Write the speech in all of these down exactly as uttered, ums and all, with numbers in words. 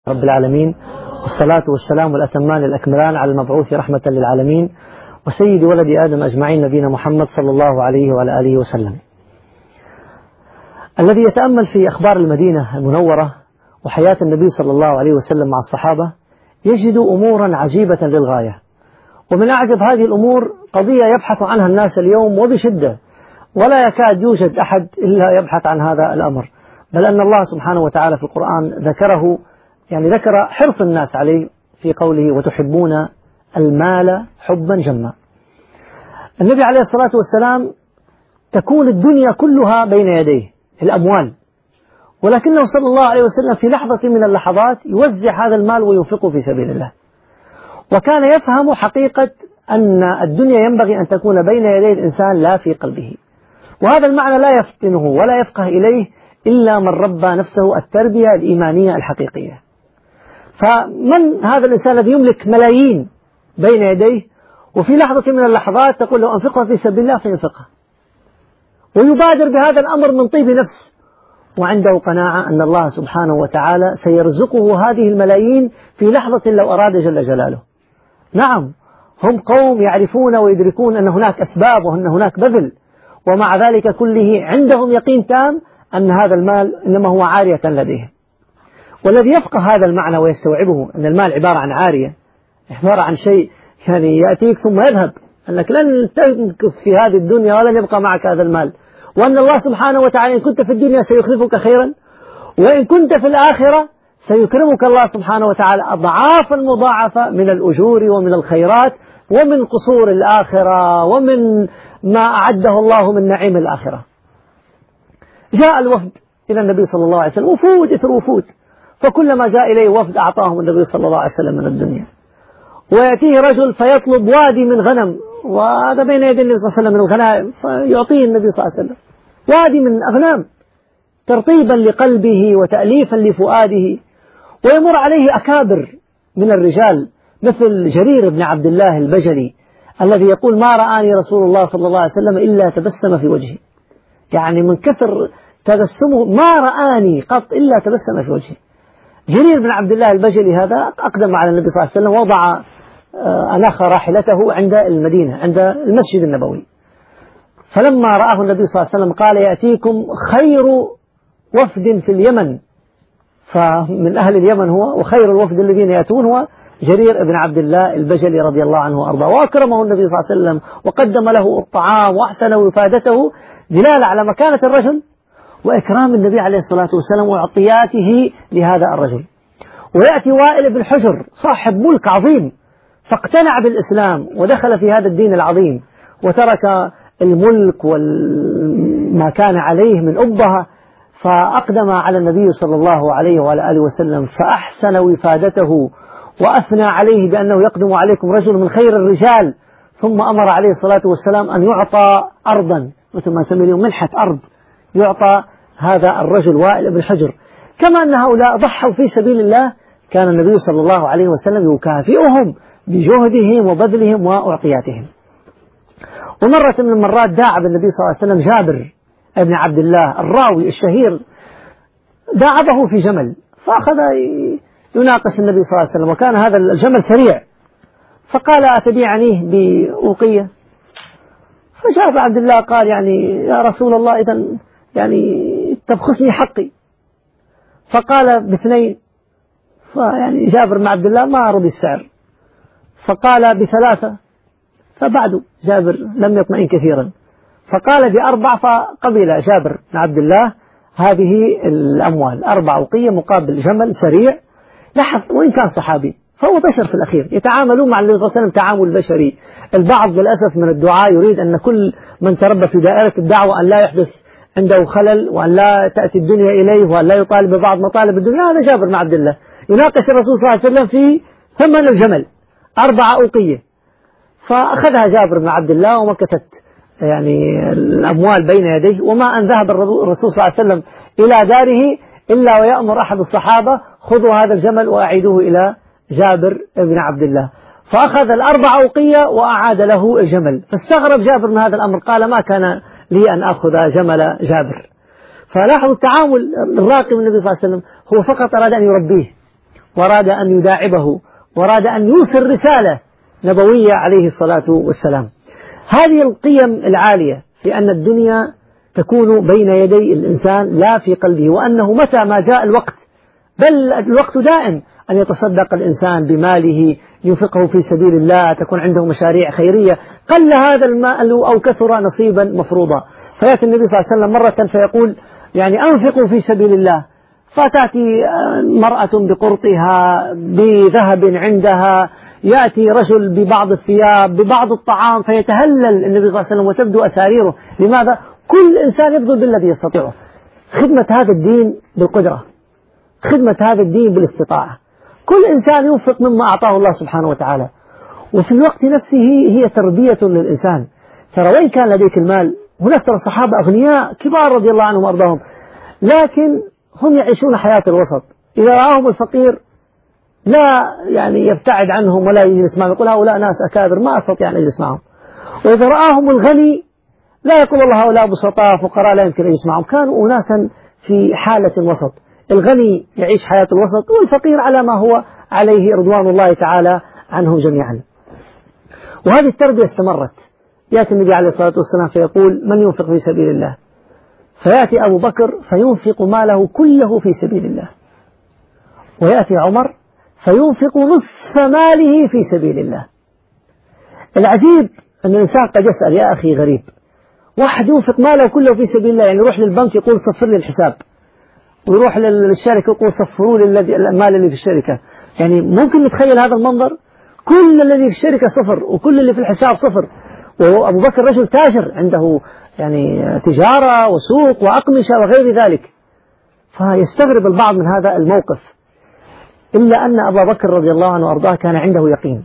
رب العالمين، والصلاة والسلام والأتمان الأكملان على المبعوث رحمة للعالمين وسيد ولد آدم أجمعين نبينا محمد صلى الله عليه وعلى آله وسلم. الذي يتأمل في أخبار المدينة المنورة وحياة النبي صلى الله عليه وسلم مع الصحابة يجد أمورا عجيبة للغاية، ومن أعجب هذه الأمور قضية يبحث عنها الناس اليوم وبشدة، ولا يكاد يوجد أحد إلا يبحث عن هذا الأمر، بل أن الله سبحانه وتعالى في القرآن ذكره، يعني ذكر حرص الناس عليه في قوله وتحبون المال حبا جما. النبي عليه الصلاة والسلام تكون الدنيا كلها بين يديه الأموال، ولكنه صلى الله عليه وسلم في لحظة من اللحظات يوزع هذا المال وينفقه في سبيل الله، وكان يفهم حقيقة أن الدنيا ينبغي أن تكون بين يدي الإنسان لا في قلبه، وهذا المعنى لا يفتنه ولا يفقه إليه إلا من ربى نفسه التربية الإيمانية الحقيقية. فمن هذا الإنسان الذي يملك ملايين بين يديه وفي لحظة من اللحظات تقول له أنفقها في سبيل الله فينفقها، ويبادر بهذا الأمر من طيب نفس، وعنده قناعة أن الله سبحانه وتعالى سيرزقه هذه الملايين في لحظة لو أراد جل جلاله. نعم، هم قوم يعرفون ويدركون أن هناك أسباب وأن هناك بذل، ومع ذلك كله عندهم يقين تام أن هذا المال إنما هو عارية لديهم. والذي يفقه هذا المعنى ويستوعبه أن المال عبارة عن عارية، عبارة عن شيء يعني يأتيك ثم يذهب، أنك لن تمكث في هذه الدنيا ولن يبقى معك هذا المال، وأن الله سبحانه وتعالى إن كنت في الدنيا سيخلفك خيرا، وإن كنت في الآخرة سيكرمك الله سبحانه وتعالى أضعافا مضاعفة من الأجور ومن الخيرات ومن قصور الآخرة ومن ما أعده الله من نعيم الآخرة. جاء الوفد إلى النبي صلى الله عليه وسلم، وفود إثر وفود، فكلما جاء إليه وفد أعطاهم النبي صلى الله عليه وسلم من الدنيا. ويأتيه رجل فيطلب وادي من غنم، وهذا بين يدي النبي صلى الله عليه وسلم من الغنائم، فيعطيه النبي صلى الله عليه وسلم وادي من أغنام ترطيبا لقلبه وتأليفا لفؤاده. ويمر عليه أكابر من الرجال مثل جرير بن عبد الله البجلي الذي يقول ما رآني رسول الله صلى الله عليه وسلم إلا تبسم في وجهي، يعني من كثر تبسمه ما رآني قط إلا تبسم في وجهي. جرير بن عبد الله البجلي هذا أقدم على النبي صلى الله عليه وسلم، وضع أناخ راحلته عند المدينة عند المسجد النبوي، فلما رآه النبي صلى الله عليه وسلم قال يأتيكم خير وفد في اليمن، فمن أهل اليمن هو، وخير الوفد الذين يأتون هو جرير بن عبد الله البجلي رضي الله عنه وأرضاه. وأكرمه النبي صلى الله عليه وسلم وقدم له الطعام وأحسن وفادته دلالة على مكانة الرجل وإكرام النبي عليه الصلاة والسلام وعطياته لهذا الرجل. ويأتي وائل بن حجر صاحب ملك عظيم فاقتنع بالإسلام ودخل في هذا الدين العظيم، وترك الملك وما كان عليه من أبهة، فأقدم على النبي صلى الله عليه وعلى آله وسلم فأحسن وفادته وأثنى عليه بأنه يقدم عليكم رجل من خير الرجال، ثم أمر عليه الصلاة والسلام أن يعطى أرضا مثل ما نسميه اليوم منحة أرض، يعطى هذا الرجل وائل بن حجر. كما أن هؤلاء ضحوا في سبيل الله كان النبي صلى الله عليه وسلم يكافئهم بجهدهم وبذلهم وأعطياتهم. ومرة من المرات داعب النبي صلى الله عليه وسلم جابر ابن عبد الله الراوي الشهير، داعبه في جمل، فأخذ يناقش النبي صلى الله عليه وسلم، وكان هذا الجمل سريع، فقال أتبيعنيه بأوقية؟ فجابر عبد الله قال يعني يا رسول الله إذن يعني تبخسني حقي، فقال باثنين، فيعني جابر بن عبد الله ما رضي السعر، فقال بثلاثة، فبعد جابر لم يطمئن كثيرا، فقال بأربع، فقبل جابر بن عبد الله هذه الأموال، أربع أوقية مقابل جمل سريع. لاحظ وإن كان صحابي فهو بشر في الأخير، يتعاملون مع النبي صلى الله عليه وسلم تعامل بشري. البعض للأسف من الدعاء يريد أن كل من تربى في دائرة الدعوة أن لا يحدث عنده خلل، وأن لا تأتي الدنيا إليه، وأن لا يطالب ببعض مطالب الدنيا. هذا جابر بن عبد الله يناقش الرسول صلى الله عليه وسلم في ثمن الجمل أربع أوقية، فأخذها جابر بن عبد الله ومكثت يعني الأموال بين يديه، وما أن ذهب الرسول صلى الله عليه وسلم إلى داره إلا ويأمر أحد الصحابة خذوا هذا الجمل وأعيدوه إلى جابر بن عبد الله، فأخذ الأربع أوقية وأعاد له الجمل. فاستغرب جابر من هذا الأمر، قال ما كان لي أن أخذ جمل جابر. فلاحظوا التعامل الراقي من النبي صلى الله عليه وسلم، هو فقط أراد أن يربيه وأراد أن يداعبه وأراد أن يوصل رسالة نبوية عليه الصلاة والسلام. هذه القيم العالية في أن الدنيا تكون بين يدي الإنسان لا في قلبه، وأنه متى ما جاء الوقت، بل الوقت دائم، أن يتصدق الإنسان بماله ينفقه في سبيل الله، تكون عنده مشاريع خيرية، قل هذا المال أو كثر نصيبا مفروضا. فيأتي النبي صلى الله عليه وسلم مرة فيقول يعني أنفقوا في سبيل الله، فتأتي مرأة بقرطها بذهب عندها، يأتي رجل ببعض الثياب ببعض الطعام، فيتهلل النبي صلى الله عليه وسلم وتبدو أساريره. لماذا؟ كل إنسان يبذل بالذي يستطيعه، خدمة هذا الدين بالقدرة، خدمة هذا الدين بالاستطاعة، كل إنسان ينفق مما أعطاه الله سبحانه وتعالى. وفي الوقت نفسه هي تربية للإنسان. ترى وين كان لديك المال، هناك ترى الصحابة أغنياء كبار رضي الله عنهم وأرضاهم، لكن هم يعيشون حياة الوسط. إذا رآهم الفقير لا يعني يبتعد عنهم ولا يجلس معهم، يقول هؤلاء ناس أكابر ما أستطيع أن أجلس معهم. وإذا رآهم الغني لا يقول الله هؤلاء بسطاء فقراء لا يمكن أن يجلس معهم. كانوا أناسا في حالة وسط، الغني يعيش حياة الوسط والفقير على ما هو عليه رضوان الله تعالى عنهم جميعا. وهذه التربية استمرت. يأتي النبي عليه الصلاة والسلام فيقول من ينفق في سبيل الله، فيأتي أبو بكر فينفق ماله كله في سبيل الله، ويأتي عمر فينفق نصف ماله في سبيل الله. العجيب أن الإنسان قد يسأل يا أخي غريب، واحد ينفق ماله كله في سبيل الله، يعني يروح للبنك يقول صفر لي الحساب، ويروح للشركة يقول صفروا لي المال اللي في الشركة. يعني ممكن نتخيل هذا المنظر؟ كل الذي في الشركة صفر وكل اللي في الحساب صفر. وأبو بكر رجل تاجر عنده يعني تجارة وسوق وأقمشة وغير ذلك، فيستغرب البعض من هذا الموقف. إلا أن أبا بكر رضي الله عنه وأرضاه كان عنده يقين،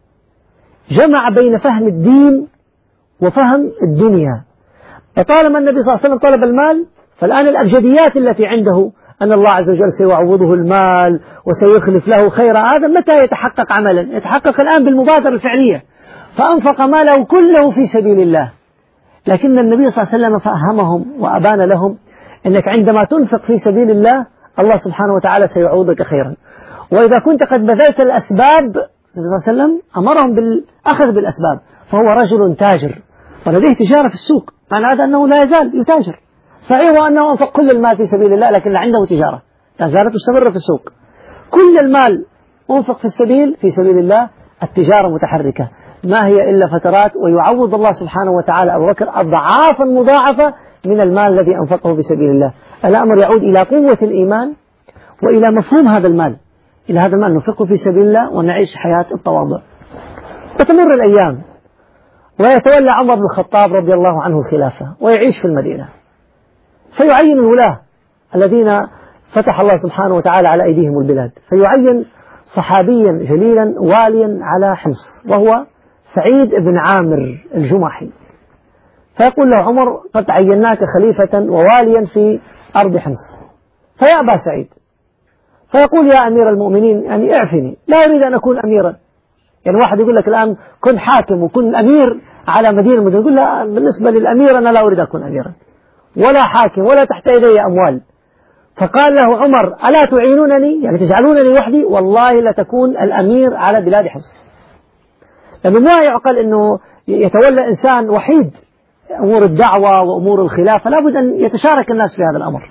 جمع بين فهم الدين وفهم الدنيا. طالما النبي صلى الله عليه وسلم طلب المال، فالآن الأبجديات التي عنده أن الله عز وجل سيعوضه المال وسيخلف له خيرا، هذا متى يتحقق عملا؟ يتحقق الآن بالمبادرة الفعلية. فأنفق ماله كله في سبيل الله. لكن النبي صلى الله عليه وسلم فأهمهم وأبان لهم أنك عندما تنفق في سبيل الله الله سبحانه وتعالى سيعوضك خيرا. وإذا كنت قد بذلت الأسباب، النبي صلى الله عليه وسلم أمرهم بالأخذ بالأسباب. فهو رجل تاجر ولديه تجارة في السوق، معنى هذا أنه لا يزال يتاجر. صحيح وأنه أنفق كل المال في سبيل الله، لكن عنده تجارة لا زالت مستمرة في السوق. كل المال أنفق في السبيل في سبيل الله، التجارة متحركة ما هي إلا فترات، ويعوض الله سبحانه وتعالى أبو بكر أضعافا مضاعفة من المال الذي أنفقه في سبيل الله. الأمر يعود إلى قوة الإيمان وإلى مفهوم هذا المال، إلى هذا المال ننفقه في سبيل الله ونعيش حياة التواضع. وتمر الأيام ويتولى عمر بن الخطاب رضي الله عنه الخلافة ويعيش في المدينة، فيعين الولاة الذين فتح الله سبحانه وتعالى على أيديهم البلاد، فيعين صحابيا جليلا واليا على حمص وهو سعيد بن عامر الجمحي. فيقول له عمر قد عيناك خليفة وواليا في أرض حمص. فيأبى سعيد، فيقول يا أمير المؤمنين يعني اعفني، لا أريد أن أكون أميرا. يعني واحد يقول لك الآن كن حاكم وكن أمير على مدينة مدينة، يقول لا بالنسبة للأمير أنا لا أريد أن أكون أميرا ولا حاكم ولا تحت يدي أموال. فقال له عمر ألا تعينونني، يعني تجعلونني وحدي؟ والله لتكون الأمير على بلاد حمص. لأنه ما يعقل أنه يتولى إنسان وحيد أمور الدعوة وأمور الخلافة، لابد أن يتشارك الناس في هذا الأمر.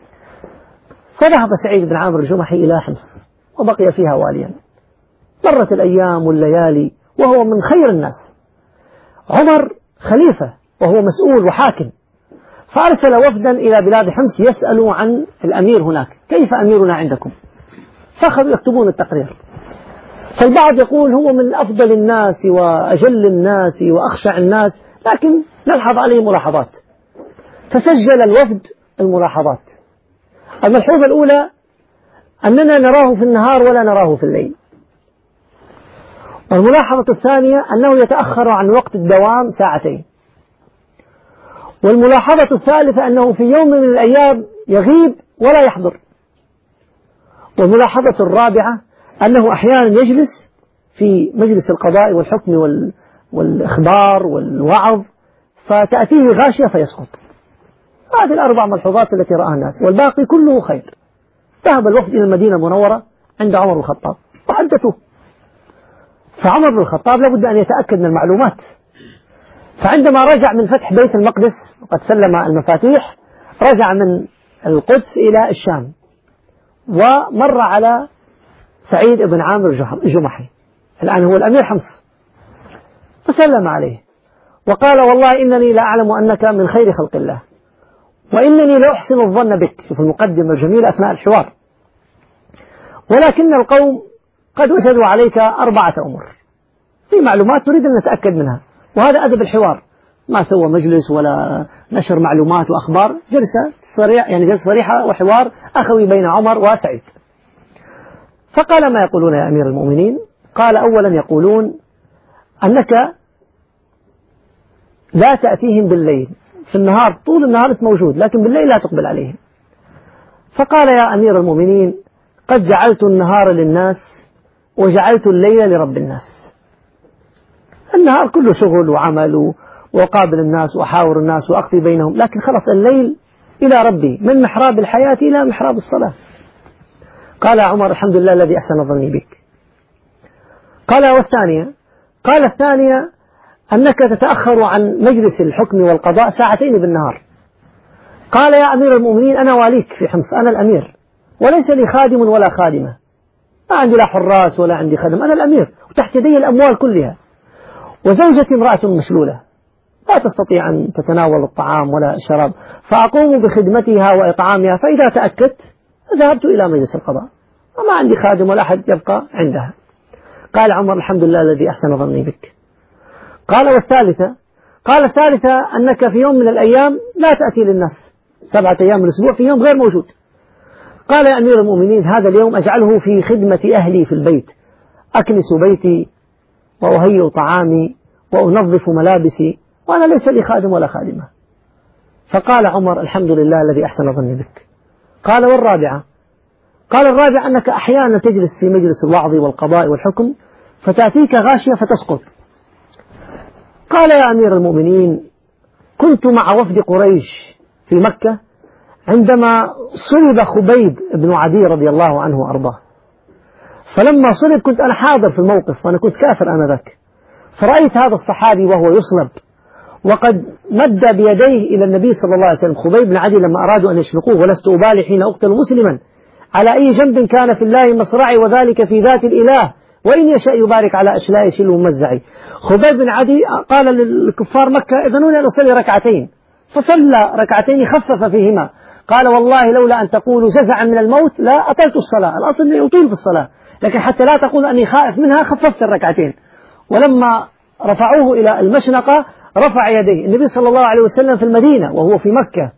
فذهب سعيد بن عامر الجمحي إلى حمص وبقي فيها واليا. مرت الأيام والليالي وهو من خير الناس. عمر خليفة وهو مسؤول وحاكم، فأرسل وفدا إلى بلاد حمص يسألوا عن الأمير هناك، كيف أميرنا عندكم؟ فأخذوا يكتبون التقرير. فالبعض يقول هو من أفضل الناس وأجل الناس وأخشع الناس، لكن نلحظ عليه ملاحظات. فسجل الوفد الملاحظات. الملحوظة الأولى أننا نراه في النهار ولا نراه في الليل. والملاحظة الثانية أنه يتأخر عن وقت الدوام ساعتين. والملاحظة الثالثة أنه في يوم من الأيام يغيب ولا يحضر. والملاحظة الرابعة أنه أحيانا يجلس في مجلس القضاء والحكم والإخبار والوعظ فتأتيه غاشية فيسقط. هذه الأربع ملحوظات التي رآها الناس، والباقي كله خير. ذهب الوفد إلى المدينة المنورة عند عمر بن الخطاب وحدثوه. فعمر بن الخطاب لابد أن يتأكد من المعلومات. فعندما رجع من فتح بيت المقدس وقد سلم المفاتيح، رجع من القدس إلى الشام ومر على سعيد بن عامر الجمحي، الآن هو الأمير حمص، فسلم عليه وقال: والله إنني لا أعلم أنك من خير خلق الله، وإنني لا أحسن الظن بك، في المقدمة الجميلة أثناء الحوار، ولكن القوم قد وجدوا عليك أربعة أمور، في معلومات تريد أن نتأكد منها، وهذا أدب الحوار، ما سوى مجلس ولا نشر معلومات وأخبار، جلسة صريحة، يعني جلسة صريحة وحوار أخوي بين عمر وسعيد. فقال: ما يقولون يا أمير المؤمنين؟ قال: أولا يقولون أنك لا تأتيهم بالليل، في النهار طول النهار أنت موجود، لكن بالليل لا تقبل عليهم. فقال: يا أمير المؤمنين، قد جعلت النهار للناس وجعلت الليل لرب الناس. النهار كله شغل وعمل وقابل الناس وأحاور الناس وأقضي بينهم، لكن خلص الليل إلى ربي، من محراب الحياة إلى محراب الصلاة. قال عمر: الحمد لله الذي أحسن ظني بك. قال: والثانية؟ قال: الثانية أنك تتأخر عن مجلس الحكم والقضاء ساعتين بالنهار. قال: يا أمير المؤمنين، أنا واليك في حمص، أنا الأمير، وليس لي خادم ولا خادمة، ما عندي لا حراس ولا عندي خدم، أنا الأمير، وتحت يدي الأموال كلها، وزوجتي امرأة مشلولة لا تستطيع أن تتناول الطعام ولا الشراب، فأقوم بخدمتها وإطعامها، فإذا تأكدت ذهبت إلى مجلس القضاء، وما عندي خادم ولا أحد يبقى عندها. قال عمر: الحمد لله الذي أحسن ظني بك. قال: والثالثة؟ قال: الثالثة أنك في يوم من الأيام لا تأتي للناس، سبعة أيام من الأسبوع في يوم غير موجود. قال: يا أمير المؤمنين، هذا اليوم أجعله في خدمة أهلي في البيت، أكنس بيتي وأهيئ طعامي وأنظف ملابسي، وأنا ليس لي خادم ولا خادمة. فقال عمر: الحمد لله الذي أحسن ظني بك. قال: والرابعة؟ قال: الرابعة أنك أحيانا تجلس في مجلس الوعظ والقضاء والحكم فتأتيك غاشية فتسقط. قال: يا أمير المؤمنين، كنت مع وفد قريش في مكة عندما صلب خبيب بن عدي رضي الله عنه وأرضاه، فلما صلب كنت أنا حاضر في الموقف، وأنا كنت كافر آنذاك، فرأيت هذا الصحابي وهو يصلب وقد مد بيديه إلى النبي صلى الله عليه وسلم. خبيب بن عدي لما أرادوا أن يشنقوه: ولست أبالي حين أقتل مسلما على أي جنب كان في الله مصرعي، وذلك في ذات الإله، وإن يشاء يبارك على أشلاء شل ومزعي. خبيب بن عدي قال للكفار مكة: إذنوني أن أصلي ركعتين، فصلى ركعتين خفف فيهما. قال: والله لولا أن تقولوا جزعا من الموت لا أطلت الصلاة، الأصل أني أطيل في الصلاة، لكن حتى لا تقول أني خائف منها خففت الركعتين. ولما رفعوه إلى المشنقة رفع يديه النبي صلى الله عليه وسلم في المدينة وهو في مكة،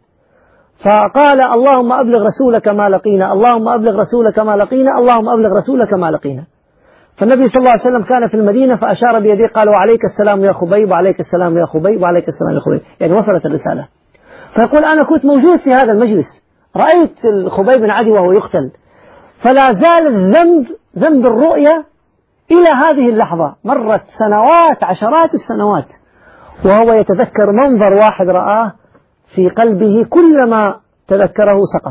فقال: اللهم أبلغ رسولك ما لقينا، اللهم أبلغ رسولك ما لقينا، اللهم أبلغ رسولك ما لقينا. فالنبي صلى الله عليه وسلم كان في المدينة فأشار بيديه قال: وعليك السلام يا خبيب، وعليك السلام يا خبيب، وعليك السلام يا خبيب، يعني وصلت الرسالة. فيقول: أنا كنت موجود في هذا المجلس، رأيت خبيب بن عدي وهو يقتل، فلا زال الذنب ذنب الرؤية إلى هذه اللحظة، مرت سنوات عشرات السنوات وهو يتذكر منظر واحد رآه في قلبه، كلما تذكره سقط.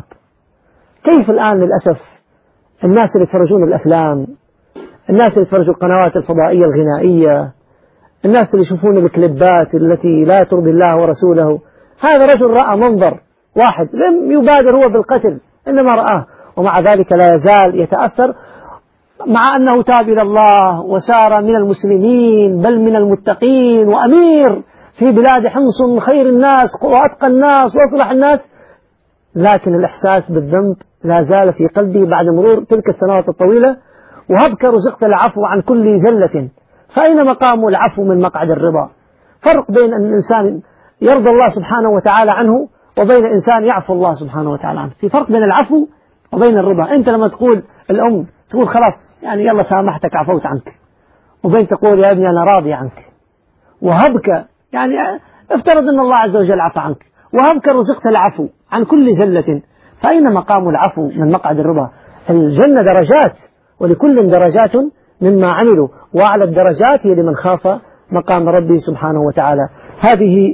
كيف الآن للأسف الناس اللي يتفرجون الأفلام، الناس اللي يتفرجوا القنوات الفضائية الغنائية، الناس اللي يشوفون الكليبات التي لا ترضي الله ورسوله. هذا رجل رأى منظر واحد، لم يبادر هو بالقتل، إنما رآه، ومع ذلك لا يزال يتأثر، مع أنه تاب إلى الله وسار من المسلمين بل من المتقين وأمير في بلاد حمص، خير الناس وأتقى الناس وأصلح الناس، لكن الإحساس بالذنب لا زال في قلبه بعد مرور تلك السنوات الطويلة. وهبك رزقت العفو عن كل زلة، فأين مقام العفو من مقعد الرضا؟ فرق بين أن الإنسان يرضى الله سبحانه وتعالى عنه وبين إنسان يعفو الله سبحانه وتعالى عنه، في فرق بين العفو وبين الرضا. أنت لما تقول الأم تقول خلاص يعني يلا سامحتك عفوت عنك، وبين تقول يا ابني أنا راضي عنك. وهبك يعني افترض أن الله عز وجل عفى عنك، وهبك رزقت العفو عن كل زلة، فأين مقام العفو من مقعد الرضا؟ الجنة درجات، ولكل درجات مما عملوا، وأعلى الدرجات هي لمن خاف مقام ربه سبحانه وتعالى. هذه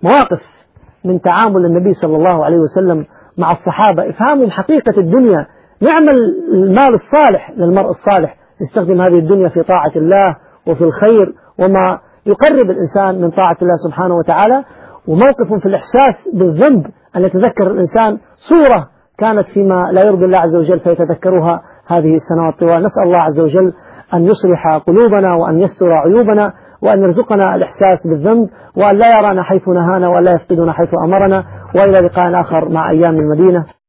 مواقف من تعامل النبي صلى الله عليه وسلم مع الصحابة، إفهامهم حقيقة الدنيا نعم المال الصالح للمرء الصالح يستخدم هذه الدنيا في طاعة الله وفي الخير وما يقرب الإنسان من طاعة الله سبحانه وتعالى. وموقف في الإحساس بالذنب أن يتذكر الإنسان صورة كانت فيما لا يرضي الله عز وجل فيتذكرها هذه السنوات الطوال. نسأل الله عز وجل أن يصلح قلوبنا وأن يستر عيوبنا وأن يرزقنا الإحساس بالذنب وأن لا يرانا حيث نهانا وأن لا يفقدنا حيث أمرنا. وإلى لقاء آخر مع أيام المدينة.